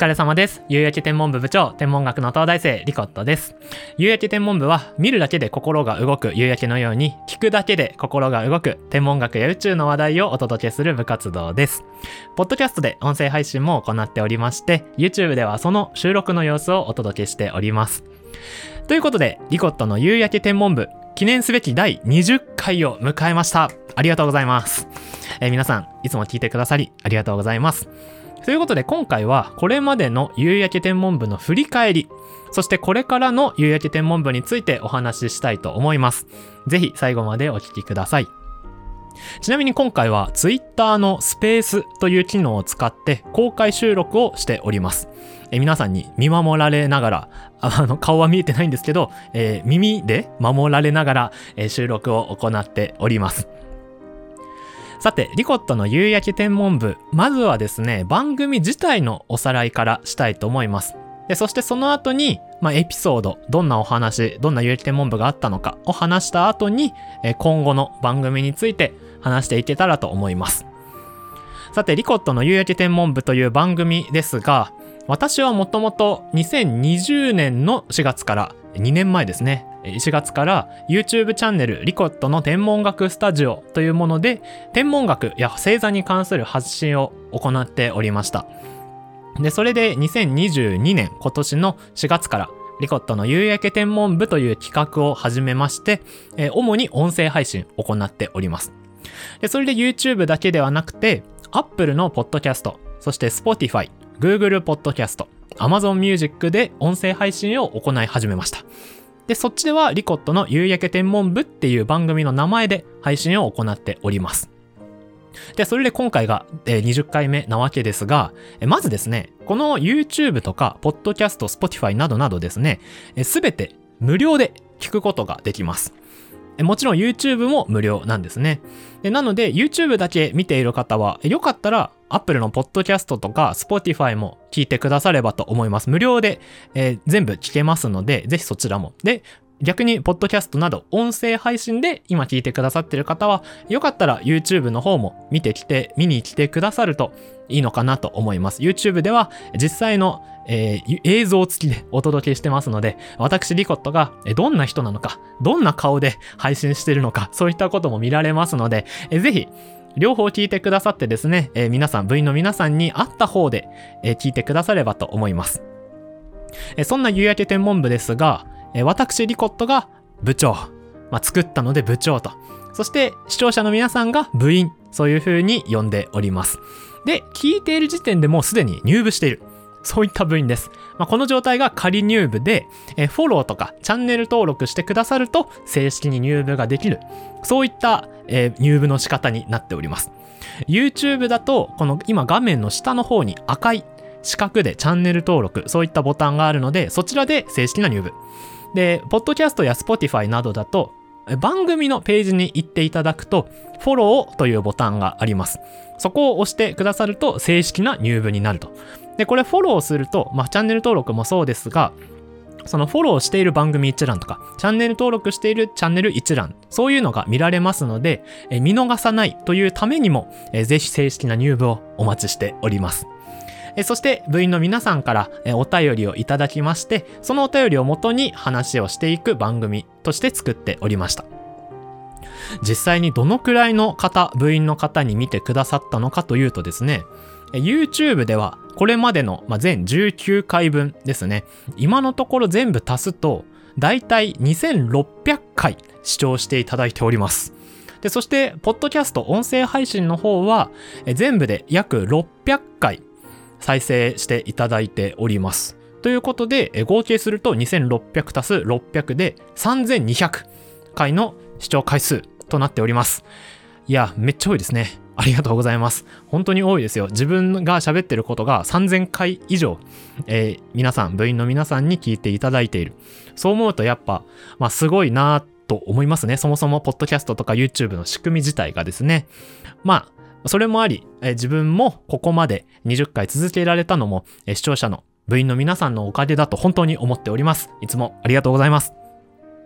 疲れ様です。夕焼け天文部部長、天文学の東大生、リコットです。夕焼け天文部は、見るだけで心が動く夕焼けのように、聞くだけで心が動く天文学や宇宙の話題をお届けする部活動です。ポッドキャストで音声配信も行っておりまして、YouTube ではその収録の様子をお届けしております。ということで、リコットの夕焼け天文部、記念すべき第20回を迎えました。ありがとうございます。皆さん、いつも聞いてくださり、ありがとうございます。ということで今回はこれまでの夕焼け天文部の振り返り、そしてこれからの夕焼け天文部についてお話ししたいと思います。ぜひ最後までお聞きください。ちなみに今回は Twitter のスペースという機能を使って公開収録をしております。皆さんに見守られながら、顔は見えてないんですけど、耳で守られながら、収録を行っております。さて、リコットの夕焼け天文部、まずはですね、番組自体のおさらいからしたいと思います。で、そしてその後に、エピソード、どんなお話、どんな夕焼け天文部があったのかを話した後に、今後の番組について話していけたらと思います。さて、リコットの夕焼け天文部という番組ですが、私はもともと2020年の4月から2年前ですね、4月から YouTube チャンネルリコットの天文学スタジオというもので天文学や星座に関する発信を行っておりました。で、それで2022年今年の4月からリコットの夕焼け天文部という企画を始めまして、主に音声配信を行っております。で、それで YouTube だけではなくて Apple のポッドキャスト、そして Spotify、Google ポッドキャスト、Amazon Music で音声配信を行い始めました。で、そっちではリコットの夕焼け天文部っていう番組の名前で配信を行っております。で、それで今回が20回目なわけですが、まずですね、この YouTube とか、ポッドキャスト、Spotify などなどですね、すべて無料で聞くことができます。もちろん YouTube も無料なんですね。なので YouTube だけ見ている方は、よかったら Apple のポッドキャストとか Spotify も聞いてくださればと思います。無料で、全部聞けますので、ぜひそちらも。で、逆にポッドキャストなど音声配信で今聞いてくださっている方は、よかったら YouTube の方も見に来てくださるといいのかなと思います。YouTube では実際の映像付きでお届けしてますので、私リコットがどんな人なのか、どんな顔で配信しているのか、そういったことも見られますので、ぜひ両方聞いてくださってですね、部員の皆さんに合った方で聞いてくださればと思います。そんな夕焼け天文部ですが、私リコットが部長、作ったので部長と、そして視聴者の皆さんが部員、そういう風に呼んでおります。で、聞いている時点でもうすでに入部している、そういった部員です。この状態が仮入部で、フォローとかチャンネル登録してくださると正式に入部ができる、そういった、入部の仕方になっております。YouTube だとこの今画面の下の方に赤い四角でチャンネル登録、そういったボタンがあるので、そちらで正式な入部で、ポッドキャストや Spotify などだと番組のページに行っていただくとフォローというボタンがあります。そこを押してくださると正式な入部になると。で、これフォローすると、チャンネル登録もそうですが、そのフォローしている番組一覧とか、チャンネル登録しているチャンネル一覧、そういうのが見られますので、見逃さないというためにも、ぜひ正式な入部をお待ちしております。そして部員の皆さんからお便りをいただきまして、そのお便りをもとに話をしていく番組として作っておりました。実際にどのくらいの方、部員の方に見てくださったのかというとですね、YouTube ではこれまでの全19回分ですね、今のところ全部足すとだいたい2600回視聴していただいております。で、そしてポッドキャスト音声配信の方は全部で約600回再生していただいております。ということで、合計すると2600足す600で3200回の視聴回数となっております。いや、めっちゃ多いですね。ありがとうございます。本当に多いですよ。自分が喋ってることが3000回以上、皆さん、部員の皆さんに聞いていただいている。そう思うとやっぱ、すごいなと思いますね。そもそもポッドキャストとか YouTube の仕組み自体がですね。それもあり、自分もここまで20回続けられたのも、視聴者の部員の皆さんのおかげだと本当に思っております。いつもありがとうございます。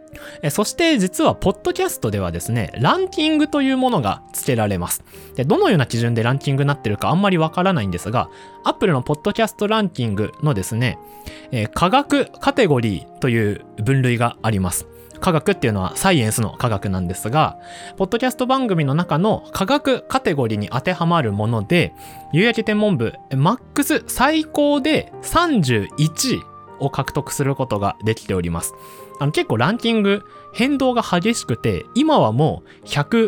そして実はポッドキャストではですね、ランキングというものがつけられます。で、どのような基準でランキングになってるかあんまりわからないんですが、Apple のポッドキャストランキングのですね、科学カテゴリーという分類があります。科学っていうのはサイエンスの科学なんですが、ポッドキャスト番組の中の科学カテゴリーに当てはまるもので、夕焼け天文部マックス最高で31位を獲得することができております。結構ランキング変動が激しくて、今はもう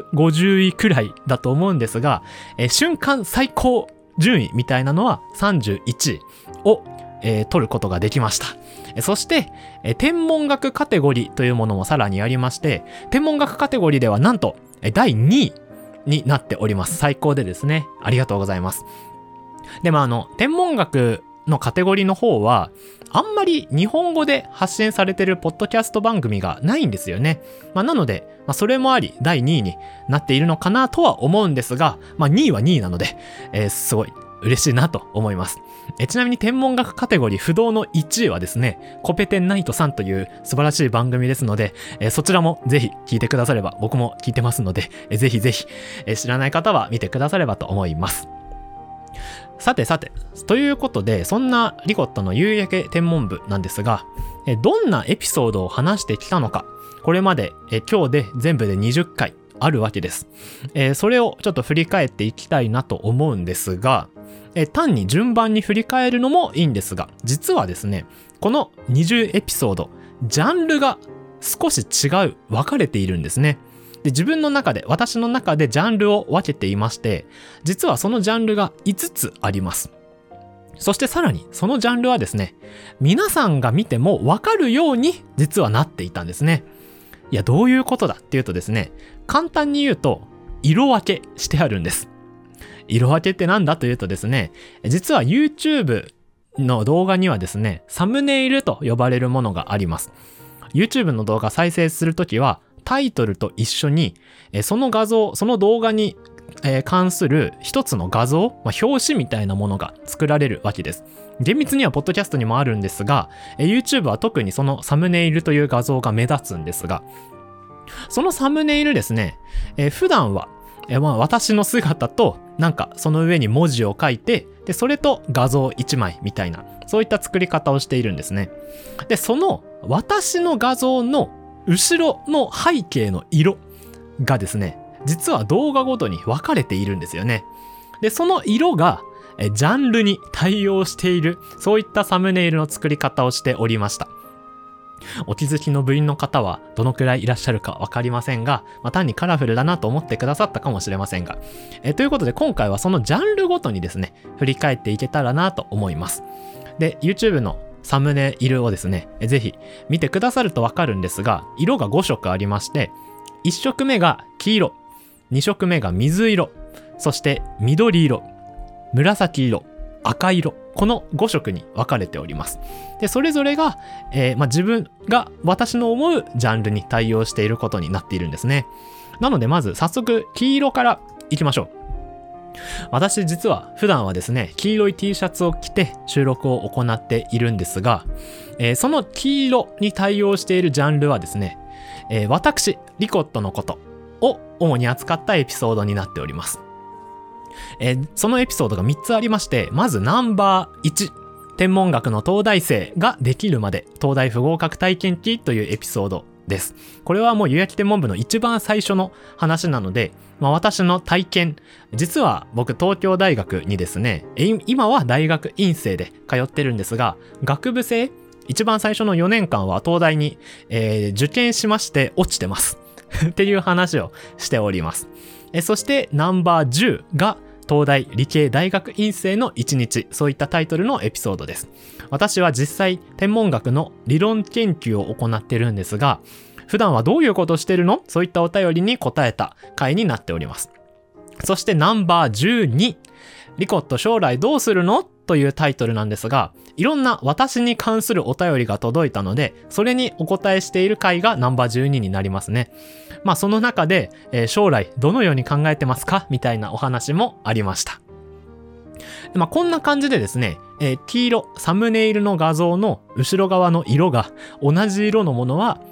150位くらいだと思うんですが、瞬間最高順位みたいなのは31位を、取ることができました。そして、天文学カテゴリーというものもさらにありまして、天文学カテゴリーではなんと第2位になっております。最高でですね。ありがとうございます。でも天文学のカテゴリーの方は、あんまり日本語で発信されてるポッドキャスト番組がないんですよね。なので、それもあり第2位になっているのかなとは思うんですが、2位は2位なので、すごい嬉しいなと思います。ちなみに天文学カテゴリー不動の1位はですね、コペテンナイトさんという素晴らしい番組ですので、そちらもぜひ聞いてくだされば、僕も聞いてますので、ぜひぜひ、知らない方は見てくださればと思います。さて、ということで、そんなリコットの夕焼け天文部なんですが、どんなエピソードを話してきたのか、これまで今日で全部で20回あるわけです。それをちょっと振り返っていきたいなと思うんですが、単に順番に振り返るのもいいんですが、実はですね、この20エピソード、ジャンルが少し分かれているんですね。で、私の中でジャンルを分けていまして、実はそのジャンルが5つあります。そしてさらに、そのジャンルはですね、皆さんが見ても分かるように実はなっていたんですね。いや、どういうことだっていうとですね、簡単に言うと、色分けしてあるんです。色分けってなんだというとですね、実は YouTube の動画にはですね、サムネイルと呼ばれるものがあります。YouTube の動画再生するときは、タイトルと一緒に、その動画に関する一つの画像、表紙みたいなものが作られるわけです。厳密にはポッドキャストにもあるんですが、YouTube は特にそのサムネイルという画像が目立つんですが、そのサムネイルですね、普段は、私の姿となんかその上に文字を書いて、でそれと画像1枚みたいな、そういった作り方をしているんですね。で、その私の画像の後ろの背景の色がですね、実は動画ごとに分かれているんですよね。で、その色がジャンルに対応している、そういったサムネイルの作り方をしておりました。お気づきの部員の方はどのくらいいらっしゃるか分かりませんが、単にカラフルだなと思ってくださったかもしれませんが、ということで今回はそのジャンルごとにですね、振り返っていけたらなと思います。で、YouTube のサムネイルをですね、ぜひ見てくださると分かるんですが、色が5色ありまして、1色目が黄色、2色目が水色、そして緑色、紫色、赤色、この5色に分かれております。で、それぞれが、自分が私の思うジャンルに対応していることになっているんですね。なのでまず早速黄色からいきましょう。私実は普段はですね、黄色い T シャツを着て収録を行っているんですが、その黄色に対応しているジャンルはですね、私リコットのことを主に扱ったエピソードになっております。そのエピソードが3つありまして、まずナンバー1、天文学の東大生ができるまで東大不合格体験記というエピソードです。これはもう夕焼け天文部の一番最初の話なので、私の体験、実は僕東京大学にですね、今は大学院生で通ってるんですが、学部生、一番最初の4年間は東大に、受験しまして落ちてますっていう話をしております。そしてナンバー10が東大理系大学院生の1日、そういったタイトルのエピソードです。私は実際天文学の理論研究を行ってるんですが、普段はどういうことをしてるの？そういったお便りに答えた回になっております。そしてナンバー12、リコット将来どうするの？というタイトルなんですが、いろんな私に関するお便りが届いたので、それにお答えしている回がナンバー12になりますね。その中で、将来どのように考えてますか？みたいなお話もありました。こんな感じでですね、黄色、サムネイルの画像の後ろ側の色が同じ色のものは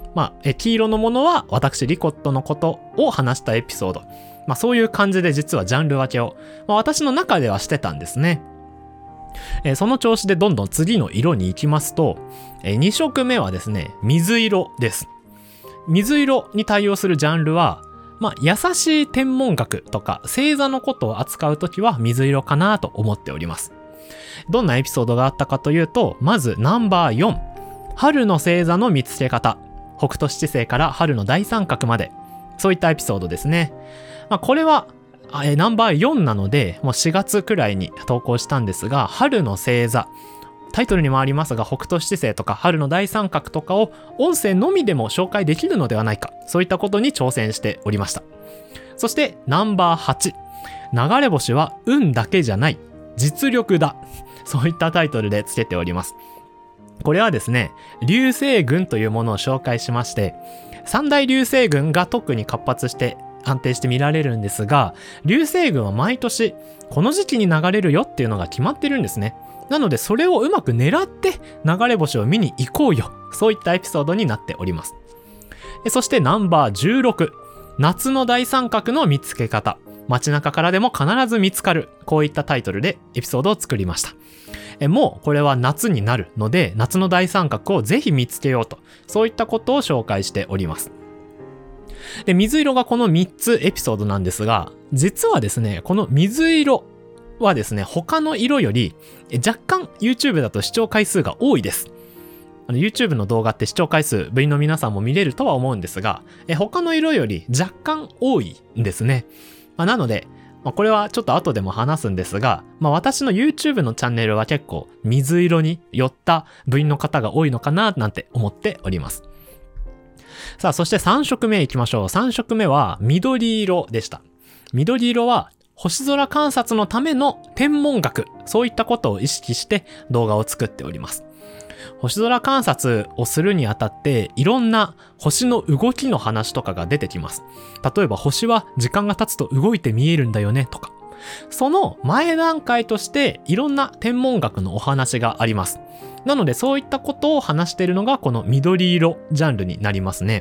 黄色のものは私リコットのことを話したエピソード。そういう感じで実はジャンル分けを、私の中ではしてたんですね。その調子でどんどん次の色に行きますと、2色目はですね、水色です。水色に対応するジャンルは、優しい天文学とか星座のことを扱うときは水色かなと思っております。どんなエピソードがあったかというと、まずナンバー4、春の星座の見つけ方。北斗七星から春の大三角まで。そういったエピソードですね。これはナンバー4なので、もう4月くらいに投稿したんですが、春の星座。タイトルにもありますが、北斗七星とか春の大三角とかを音声のみでも紹介できるのではないか。そういったことに挑戦しておりました。そしてナンバー8、流れ星は運だけじゃない。実力だ。そういったタイトルでつけております。これはですね、流星群というものを紹介しまして、三大流星群が特に活発して安定して見られるんですが、流星群は毎年この時期に流れるよっていうのが決まってるんですね。なのでそれをうまく狙って流れ星を見に行こうよ。そういったエピソードになっております。そしてナンバー16、夏の大三角の見つけ方。街中からでも必ず見つかる。こういったタイトルでエピソードを作りました。もうこれは夏になるので、夏の大三角をぜひ見つけようと、そういったことを紹介しております。で、水色がこの3つエピソードなんですが、実はですね、この水色はですね、他の色より若干 YouTube だと視聴回数が多いです。YouTube の動画って視聴回数、部員の皆さんも見れるとは思うんですが、他の色より若干多いんですね。なので、これはちょっと後でも話すんですが、私の YouTube のチャンネルは結構水色に寄った部員の方が多いのかななんて思っております。さあ、そして3色目いきましょう。3色目は緑色でした。緑色は星空観察のための天文学、そういったことを意識して動画を作っております。星空観察をするにあたっていろんな星の動きの話とかが出てきます。例えば星は時間が経つと動いて見えるんだよねとか。その前段階としていろんな天文学のお話があります。なのでそういったことを話しているのがこの緑色ジャンルになりますね。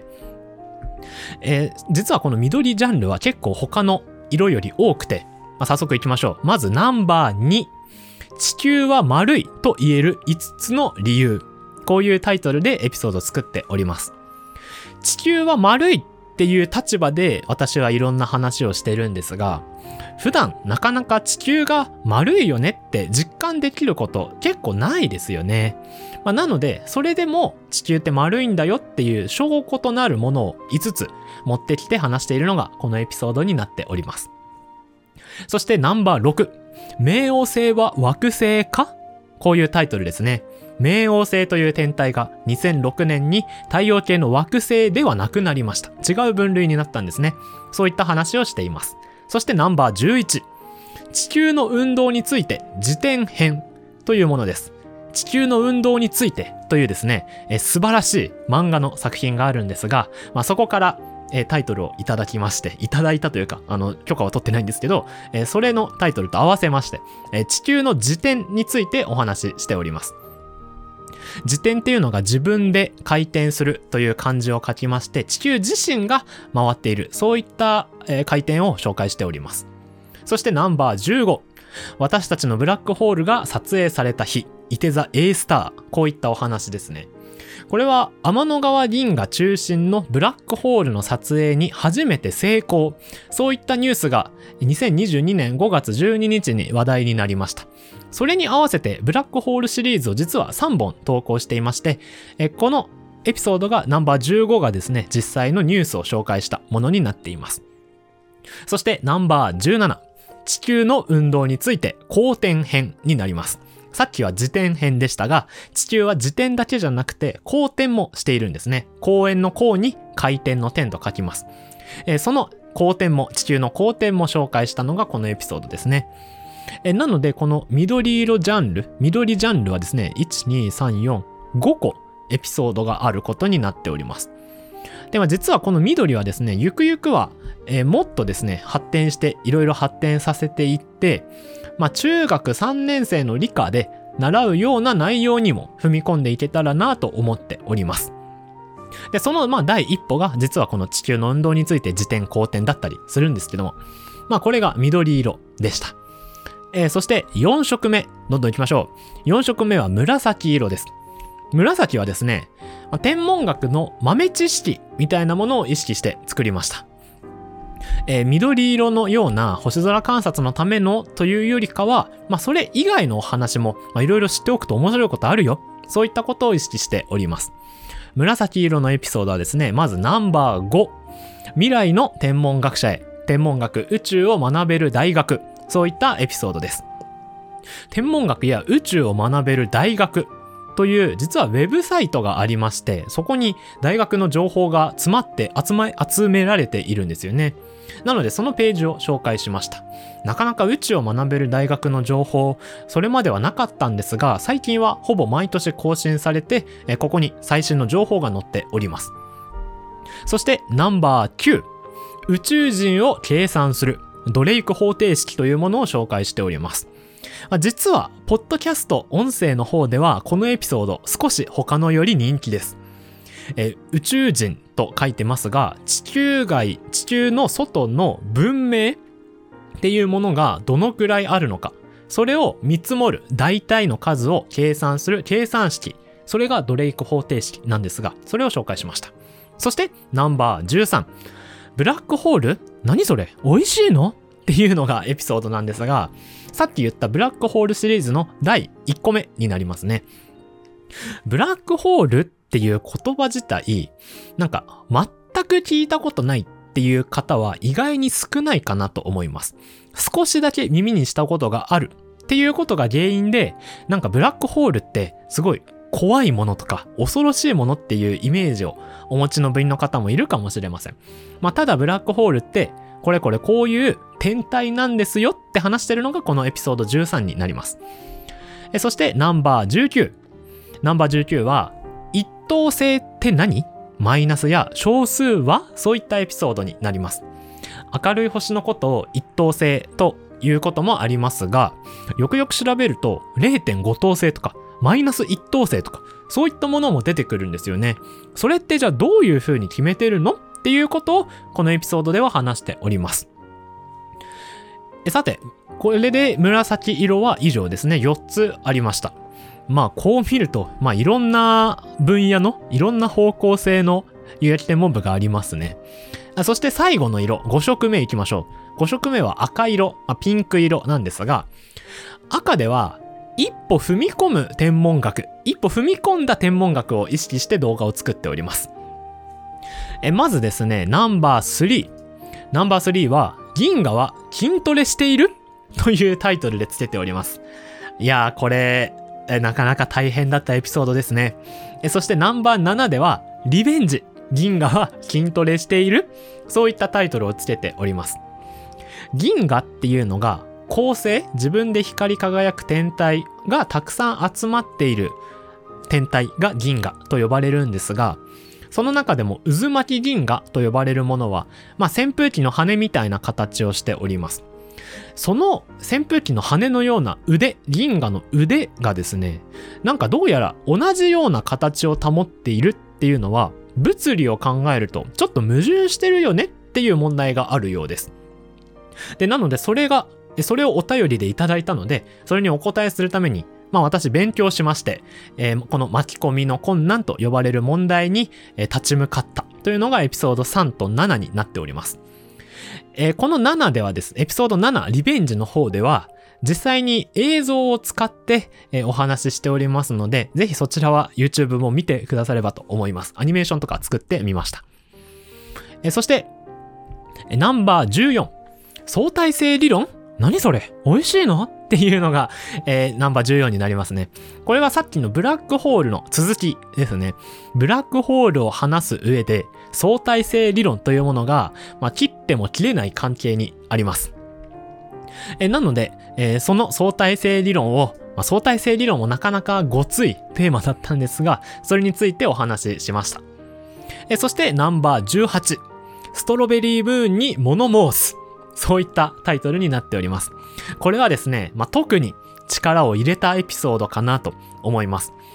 実はこの緑ジャンルは結構他の色より多くて、早速いきましょう。まずナンバー2。地球は丸いと言える5つの理由。こういうタイトルでエピソードを作っております。地球は丸いっていう立場で私はいろんな話をしてるんですが、普段なかなか地球が丸いよねって実感できること結構ないですよね。なのでそれでも地球って丸いんだよっていう証拠となるものを5つ持ってきて話しているのがこのエピソードになっております。そしてナンバー6、冥王星は惑星か？こういうタイトルですね。冥王星という天体が2006年に太陽系の惑星ではなくなりました。違う分類になったんですね。そういった話をしています。そしてナンバー11、地球の運動について自転編というものです。地球の運動についてというですね、素晴らしい漫画の作品があるんですが、そこからタイトルをいただきまして、いただいたというか、許可は取ってないんですけど、それのタイトルと合わせまして、地球の自転についてお話ししております。自転っていうのが自分で回転するという漢字を書きまして、地球自身が回っている、そういった、回転を紹介しております。そしてナンバー15、私たちのブラックホールが撮影された日、いて座 A スター、こういったお話ですね。これは天の川銀河中心のブラックホールの撮影に初めて成功。そういったニュースが2022年5月12日に話題になりました。それに合わせてブラックホールシリーズを実は3本投稿していまして、このエピソードがナンバー15がですね、実際のニュースを紹介したものになっています。そしてナンバー17、地球の運動について公転編になります。さっきは自転編でしたが、地球は自転だけじゃなくて公転もしているんですね。公園の公に回転の転と書きます。その公転も、地球の公転も紹介したのがこのエピソードですね。なのでこの緑ジャンルはですね、1、2、3、4、5個エピソードがあることになっております。では実はこの緑はですね、ゆくゆくは、もっとですね、発展していろいろ発展させていって、中学3年生の理科で習うような内容にも踏み込んでいけたらなと思っております。 で、その第一歩が実はこの地球の運動について自転公転だったりするんですけども、これが緑色でした。そして4色目、どんどん行きましょう。4色目は紫色です。紫はですね、天文学の豆知識みたいなものを意識して作りました。緑色のような星空観察のためのというよりかは、それ以外のお話もいろいろ知っておくと面白いことあるよ。そういったことを意識しております。紫色のエピソードはですね、まずナンバー5。未来の天文学者へ、天文学、宇宙を学べる大学。そういったエピソードです。天文学や宇宙を学べる大学という実はウェブサイトがありまして、そこに大学の情報が詰まって集められているんですよね。なのでそのページを紹介しました。なかなか宇宙を学べる大学の情報、それまではなかったんですが、最近はほぼ毎年更新されて、ここに最新の情報が載っております。そしてナンバー9、宇宙人を計算するドレイク方程式というものを紹介しております。実はポッドキャスト音声の方ではこのエピソード少し他のより人気です。宇宙人と書いてますが、地球の外の文明っていうものがどのくらいあるのか、それを見積もる大体の数を計算する計算式、それがドレイク方程式なんですが、それを紹介しました。そしてナンバー13、ブラックホール？何それ？美味しいの？っていうのがエピソードなんですが、さっき言ったブラックホールシリーズの第1個目になりますね。ブラックホールっていう言葉自体、全く聞いたことないっていう方は意外に少ないかなと思います。少しだけ耳にしたことがあるっていうことが原因で、ブラックホールってすごい怖いものとか恐ろしいものっていうイメージをお持ちの部員の方もいるかもしれません。ただブラックホールってこういう天体なんですよって話してるのがこのエピソード13になります。そしてナンバー19。ナンバー19は一等星って何？マイナスや小数は？そういったエピソードになります。明るい星のことを一等星ということもありますが、よくよく調べると 0.5 等星とかマイナス1等星とかそういったものも出てくるんですよね。それってじゃあどういう風に決めてるの？っていうことをこのエピソードでは話しております。さて、これで紫色は以上ですね。4つありました。こう見ると、いろんな分野の、いろんな方向性の有益天文部がありますね。そして最後の色、5色目いきましょう。5色目は赤色、ピンク色なんですが、赤では一歩踏み込む天文学、一歩踏み込んだ天文学を意識して動画を作っております。まずですね、ナンバー3。ナンバー3は、銀河は筋トレしている？というタイトルでつけております。いやー、これ、なかなか大変だったエピソードですね。そしてナンバー7では、リベンジ。銀河は筋トレしている？そういったタイトルをつけております。銀河っていうのが、恒星、自分で光り輝く天体がたくさん集まっている天体が銀河と呼ばれるんですが、その中でも渦巻き銀河と呼ばれるものは、扇風機の羽みたいな形をしております。その扇風機の羽のような銀河の腕がですね、どうやら同じような形を保っているっていうのは、物理を考えるとちょっと矛盾してるよねっていう問題があるようです。で、なのでそれをお便りでいただいたので、それにお答えするために、私勉強しまして、この巻き込みの困難と呼ばれる問題に、立ち向かったというのがエピソード3と7になっております。この7ではですね、エピソード7リベンジの方では、実際に映像を使って、お話ししておりますので、ぜひそちらは YouTube も見てくださればと思います。アニメーションとか作ってみました。そして、ナンバー14、相対性理論？何それ？美味しいの？っていうのが、ナンバー14になりますね。これはさっきのブラックホールの続きですね。ブラックホールを話す上で相対性理論というものが、切っても切れない関係にあります。なので、その相対性理論を、相対性理論もなかなかごついテーマだったんですが、それについてお話ししました。そしてナンバー18、ストロベリームーンに物申す。そういったタイトルになっております。これはですね、特に力を入れたエピソードかなと思います。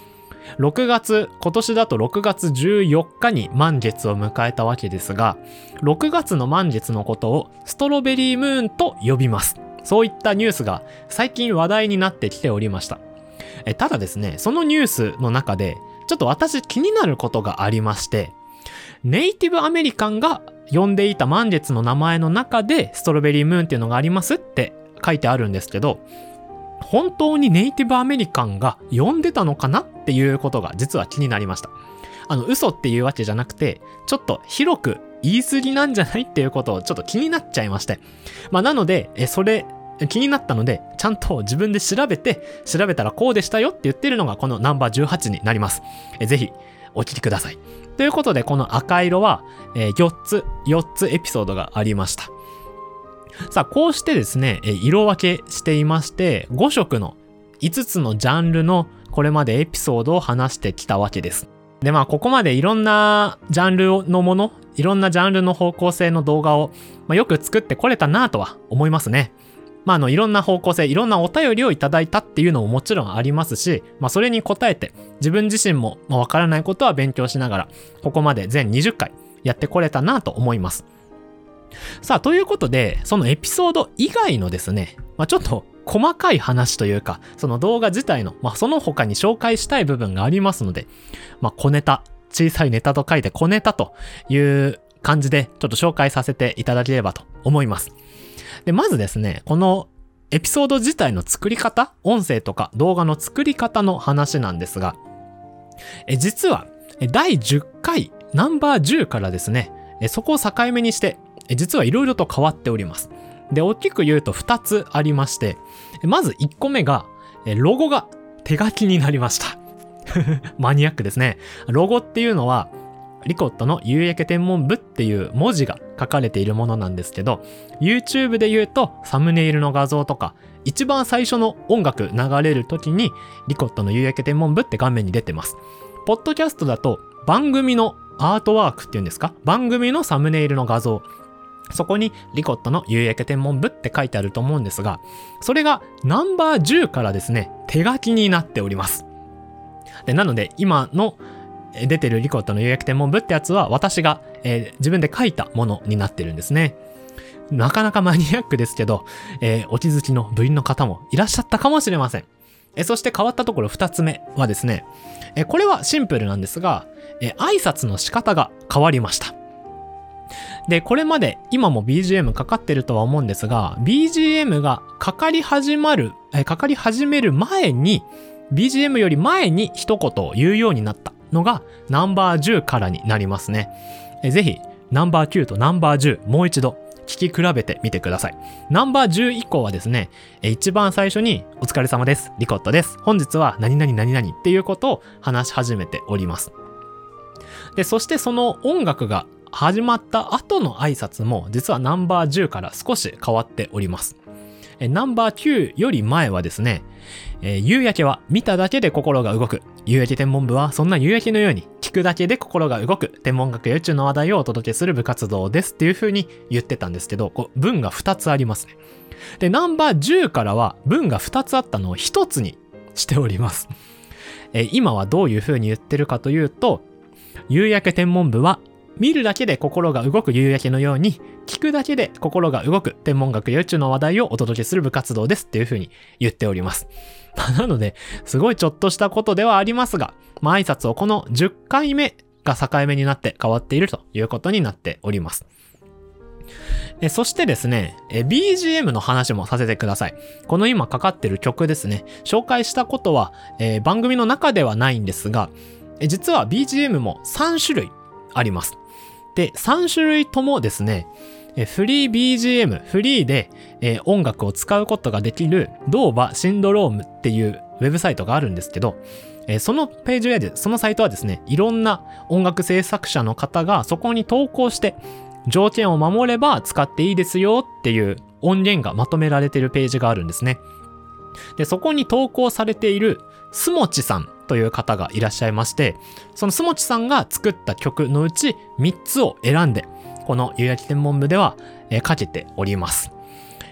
今年だと6月14日に満月を迎えたわけですが、6月の満月のことをストロベリームーンと呼びます。そういったニュースが最近話題になってきておりました。ただですね、そのニュースの中でちょっと私気になることがありまして、ネイティブアメリカンが呼んでいた満月の名前の中でストロベリームーンっていうのがありますって書いてあるんですけど、本当にネイティブアメリカンが呼んでたのかなっていうことが実は気になりました。嘘っていうわけじゃなくて、ちょっと広く言い過ぎなんじゃないっていうことをちょっと気になっちゃいまして。なので、それ気になったので、ちゃんと自分で調べたらこうでしたよって言ってるのがこのナンバー18になります。ぜひお聞きください。ということで、この赤色は4つエピソードがありました。さあ、こうしてですね、色分けしていまして、5色の5つのジャンルのこれまでエピソードを話してきたわけです。で、ここまでいろんなジャンルのもの、いろんなジャンルの方向性の動画を、よく作ってこれたなとは思いますね。いろんな方向性、いろんなお便りをいただいたっていうのももちろんありますし、それに応えて自分自身もわからないことは勉強しながら、ここまで全20回やってこれたなと思います。さあ、ということで、そのエピソード以外のですね、ちょっと細かい話というか、その動画自体の、その他に紹介したい部分がありますので、小ネタ、小さいネタと書いて小ネタという感じでちょっと紹介させていただければと思います。で、まずですね、このエピソード自体の作り方、音声とか動画の作り方の話なんですが、実は第10回ナンバー10からですね、そこを境目にして実はいろいろと変わっております。で、大きく言うと2つありまして、まず1個目がロゴが手書きになりました。マニアックですね。ロゴっていうのはリコットの夕焼け天文部っていう文字が書かれているものなんですけど、 YouTube で言うとサムネイルの画像とか、一番最初の音楽流れる時にリコットの夕焼け天文部って画面に出てます。ポッドキャストだと番組のアートワークっていうんですか、番組のサムネイルの画像、そこにリコットの夕焼け天文部って書いてあると思うんですが、それがナンバー10からですね、手書きになっております。で、なので今の出てるリコットの夕焼け天文部ってやつは私が、自分で書いたものになってるんですね。なかなかマニアックですけど、お気づきの部員の方もいらっしゃったかもしれません。そして変わったところ2つ目はですね、これはシンプルなんですが、挨拶の仕方が変わりました。で、これまで今も BGM かかってるとは思うんですが、BGM がかかり始める前に、BGM より前に一言を言うようになったのがナンバー10からになりますね。ぜひナンバー9とナンバー10もう一度聞き比べてみてください。ナンバー10以降はですね、一番最初にお疲れ様です、リコットです、本日は何々何々っていうことを話し始めております。で、そしてその音楽が始まった後の挨拶も実はナンバー10から少し変わっております。ナンバー9より前はですね、夕焼けは見ただけで心が動く、夕焼け天文部はそんな夕焼けのように聞くだけで心が動く天文学や宇宙の話題をお届けする部活動ですっていう風に言ってたんですけど、文が2つありますね。で、ナンバー10からは文が2つあったのを1つにしております。今はどういう風に言ってるかというと、夕焼け天文部は見るだけで心が動く夕焼けのように聞くだけで心が動く天文学や宇宙の話題をお届けする部活動ですっていう風に言っております。なので、すごいちょっとしたことではありますが、挨拶をこの10回目が境目になって変わっているということになっております。そしてですね、BGM の話もさせてください。この今かかってる曲ですね、紹介したことは、番組の中ではないんですが、実は BGM も3種類あります。で、3種類ともですね、フリー BGM、フリーで、音楽を使うことができるドーバシンドロームっていうウェブサイトがあるんですけど、そのページで、そのサイトはですね、いろんな音楽制作者の方がそこに投稿して条件を守れば使っていいですよっていう音源がまとめられているページがあるんですね。で、そこに投稿されているスモチさんという方がいらっしゃいまして、そのスモチさんが作った曲のうち3つを選んで、この夕焼け天文部ではかけております。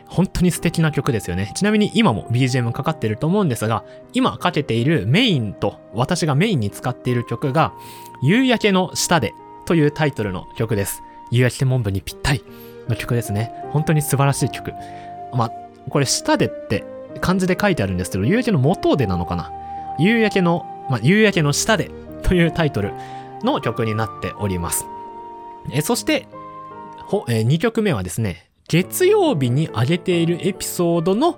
本当に素敵な曲ですよね。ちなみに今も BGM かかってると思うんですが、今かけているメインと私がメインに使っている曲が夕焼けの下でというタイトルの曲です。夕焼け天文部にぴったりの曲ですね。本当に素晴らしい曲。これ下でって漢字で書いてあるんですけど、夕焼けの元でなのかな。夕焼けの下でというタイトルの曲になっております。そして2曲目はですね、月曜日に上げているエピソードの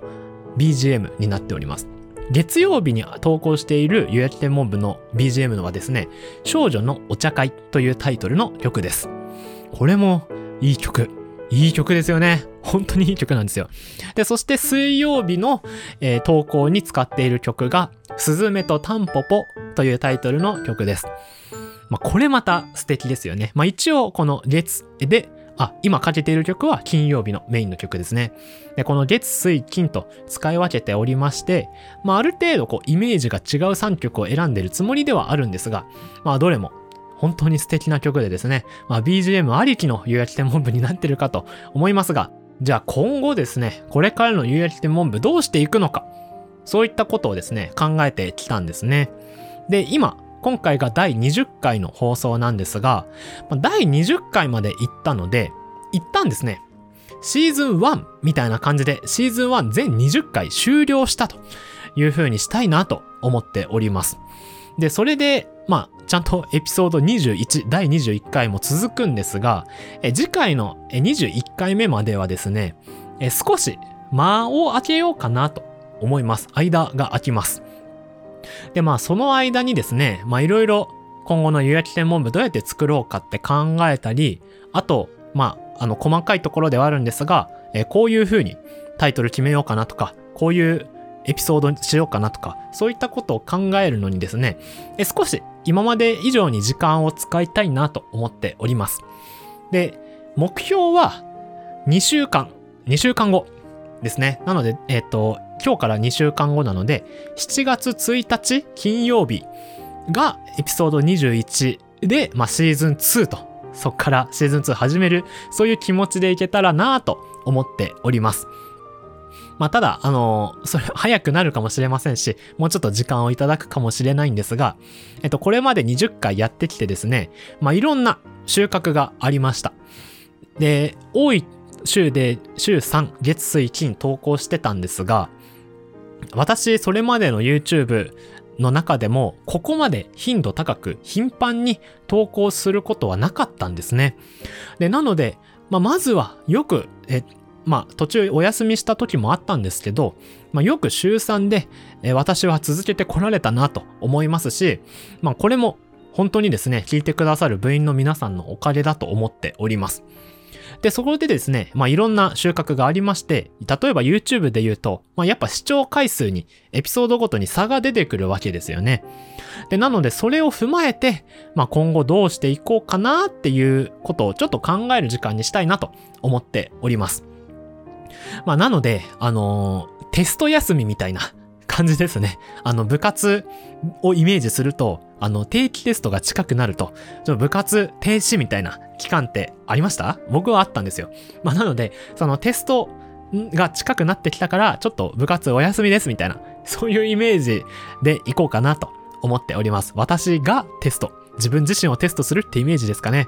BGM になっております。月曜日に投稿している夕焼け天文部の BGM はですね、少女のお茶会というタイトルの曲です。これもいい曲ですよね。本当にいい曲なんですよ。で、そして水曜日の、投稿に使っている曲がすずめとタンポポというタイトルの曲です。これまた素敵ですよね。一応この月で今かけている曲は金曜日のメインの曲ですね。で、この月水金と使い分けておりまして、ある程度イメージが違う3曲を選んでいるつもりではあるんですが、どれも本当に素敵な曲でですね、BGM ありきの夕焼け天文部になっているかと思いますが、じゃあ今後ですね、これからの夕焼け天文部どうしていくのか、そういったことをですね、考えてきたんですね。で、今回が第20回の放送なんですが、第20回まで行ったので、一旦ですね、シーズン1みたいな感じで、シーズン1全20回終了したという風にしたいなと思っております。で、それで、ちゃんとエピソード21、第21回も続くんですが、次回の21回目まではですね、少し間を空けようかなと思います。間が空きます。で、その間にですね、いろいろ今後の夕焼け天文部どうやって作ろうかって考えたり、あと、細かいところではあるんですが、こういう風にタイトル決めようかなとか、こういうエピソードにしようかなとか、そういったことを考えるのにですね、少し今まで以上に時間を使いたいなと思っております。で、目標は2週間後ですね。なので、今日から2週間後なので、7月1日金曜日がエピソード21で、シーズン2と、そっからシーズン2始める、そういう気持ちでいけたらなと思っております。ただ、それ早くなるかもしれませんし、もうちょっと時間をいただくかもしれないんですが、これまで20回やってきてですね、いろんな収穫がありました。で、多い週で週3、月水金投稿してたんですが、私、それまでの YouTube の中でも、ここまで頻度高く頻繁に投稿することはなかったんですね。で、なので、まずはよく、途中お休みした時もあったんですけど、よく週3で、私は続けてこられたなと思いますし、これも本当にですね、聞いてくださる部員の皆さんのおかげだと思っております。で、そこでですね、いろんな収穫がありまして、例えば YouTube で言うと、やっぱ視聴回数にエピソードごとに差が出てくるわけですよね。で、なのでそれを踏まえて、今後どうしていこうかなっていうことをちょっと考える時間にしたいなと思っております。なので、テスト休みみたいな感じですね。部活をイメージすると、定期テストが近くなると、部活停止みたいな期間ってありました？僕はあったんですよ。なので、そのテストが近くなってきたから、ちょっと部活お休みですみたいな、そういうイメージでいこうかなと思っております。私が自分自身をテストするってイメージですかね。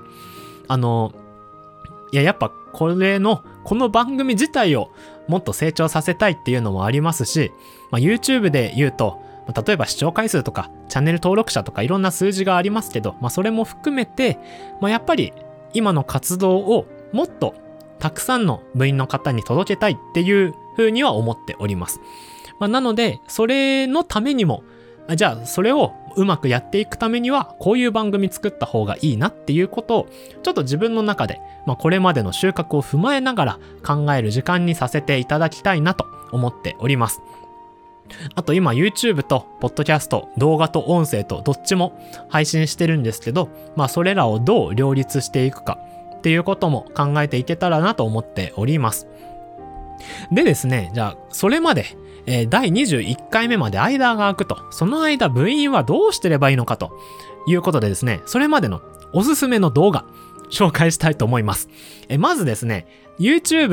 やっぱこの番組自体をもっと成長させたいっていうのもありますし、YouTube で言うと、例えば視聴回数とかチャンネル登録者とかいろんな数字がありますけど、それも含めて、やっぱり今の活動をもっとたくさんの部員の方に届けたいっていうふうには思っております。なので、それのためにも、じゃあそれをうまくやっていくためにはこういう番組作った方がいいなっていうことをちょっと自分の中で、これまでの収穫を踏まえながら考える時間にさせていただきたいなと思っております。あと今 YouTube と Podcast、動画と音声とどっちも配信してるんですけど、それらをどう両立していくかっていうことも考えていけたらなと思っております。でですね、じゃあそれまで第21回目まで間が空くと、その間部員はどうしてればいいのかということでですね、それまでのおすすめの動画紹介したいと思います。まずですね、YouTube で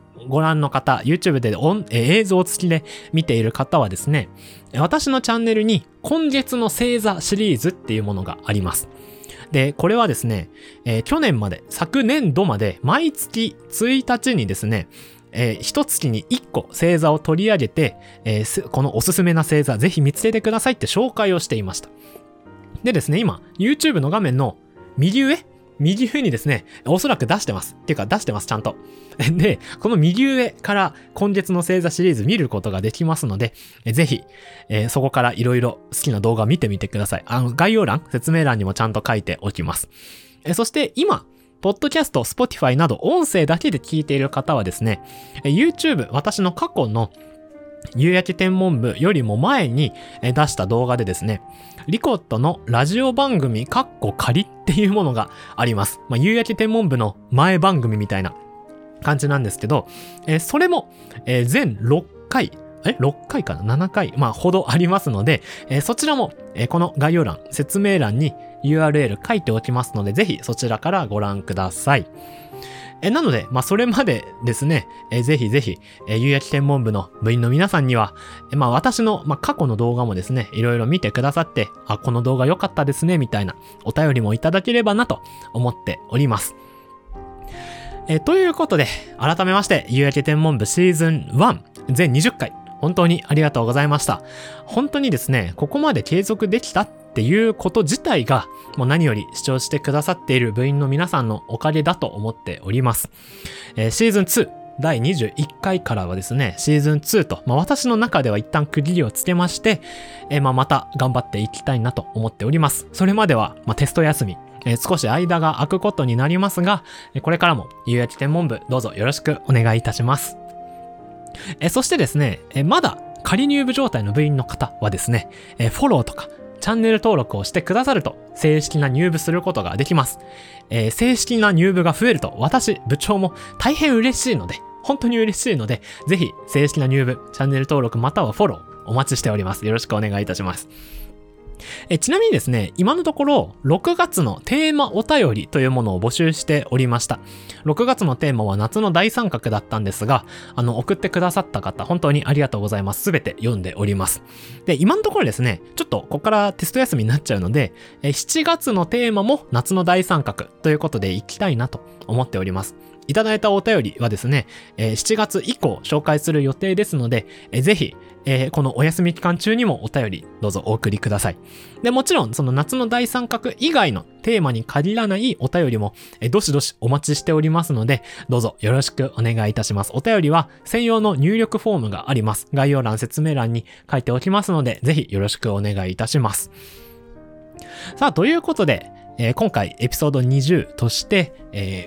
ご覧の方、YouTube で映像付きで見ている方はですね、私のチャンネルに今月の星座シリーズっていうものがあります。で、これはですね、昨年度まで毎月1日にですね、一月に1個星座を取り上げて、このおすすめな星座ぜひ見つけてくださいって紹介をしていました。でですね、今 YouTube の画面の右上にですね、おそらく出してます。っていうか出してます、ちゃんと。で、この右上から今月の星座シリーズ見ることができますので、ぜひ、そこからいろいろ好きな動画見てみてください。概要欄、説明欄にもちゃんと書いておきます。そして今、ポッドキャスト、Spotify など音声だけで聞いている方はですね、YouTube、私の過去の夕焼け天文部よりも前に出した動画でですね、リコットのラジオ番組仮っていうものがあります。夕焼け天文部の前番組みたいな感じなんですけど、それも、全6回かな ?7 回、ほどありますので、そちらも、この概要欄、説明欄に URL 書いておきますので、ぜひそちらからご覧ください。なので、それまでですね、ぜひぜひ、夕焼け天文部の部員の皆さんには、私の、過去の動画もですね、いろいろ見てくださって、この動画良かったですね、みたいなお便りもいただければなと思っております。ということで、改めまして、夕焼け天文部シーズン1、全20回、本当にありがとうございました。本当にですね、ここまで継続できたっていうこと自体が、もう何より視聴してくださっている部員の皆さんのおかげだと思っております。シーズン2、第21回からはですね、シーズン2と、私の中では一旦区切りをつけまして、また頑張っていきたいなと思っております。それまでは、テスト休み、少し間が空くことになりますが、これからも夕焼け天文部どうぞよろしくお願いいたします。そしてですね、まだ仮入部状態の部員の方はですね、フォローとかチャンネル登録をしてくださると正式な入部することができます。正式な入部が増えると私、部長も大変嬉しいので、本当に嬉しいので、ぜひ正式な入部、チャンネル登録またはフォローお待ちしております。よろしくお願いいたします。ちなみにですね、今のところ6月のテーマお便りというものを募集しておりました。6月のテーマは夏の大三角だったんですが、送ってくださった方、本当にありがとうございます。すべて読んでおります。で、今のところですね、ちょっとここからテスト休みになっちゃうので、7月のテーマも夏の大三角ということでいきたいなと思っております。いただいたお便りはですね、7月以降紹介する予定ですので、ぜひ、このお休み期間中にもお便りどうぞお送りください。で、もちろんその夏の大三角以外のテーマに限らないお便りも、どしどしお待ちしておりますので、どうぞよろしくお願いいたします。お便りは専用の入力フォームがあります。概要欄、説明欄に書いておきますので、ぜひよろしくお願いいたします。さあ、ということで、今回エピソード20として、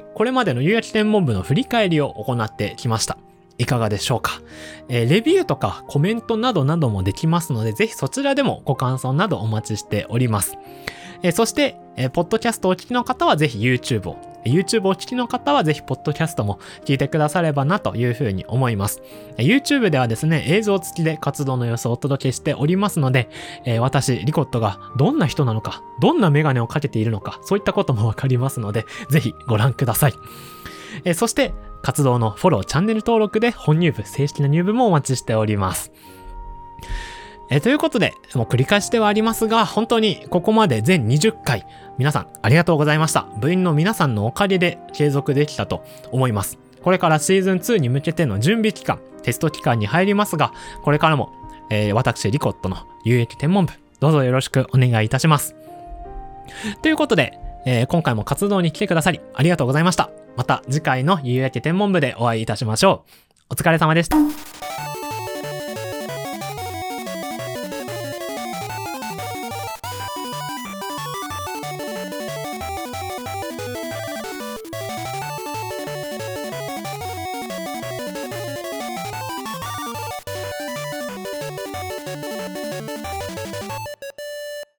これまでの夕焼け天文部の振り返りを行ってきました。いかがでしょうか。レビューとかコメントなどなどもできますので、ぜひそちらでもご感想などお待ちしております。そして、ポッドキャストをお聞きの方はぜひ YouTube を、YouTube をお聞きの方はぜひポッドキャストも聞いてくださればなというふうに思います。YouTube ではですね、映像付きで活動の様子をお届けしておりますので、私、リコットがどんな人なのか、どんなメガネをかけているのか、そういったこともわかりますので、ぜひご覧ください。そして、活動のフォロー、チャンネル登録で本入部、正式な入部もお待ちしております。ということで、もう繰り返しではありますが、本当にここまで全20回、皆さんありがとうございました。部員の皆さんのおかげで継続できたと思います。これからシーズン2に向けての準備期間、テスト期間に入りますが、これからも、私、リコットの有益天文部、どうぞよろしくお願いいたします。ということで、今回も活動に来てくださり、ありがとうございました。また次回の夕焼け天文部でお会いいたしましょう。お疲れ様でした。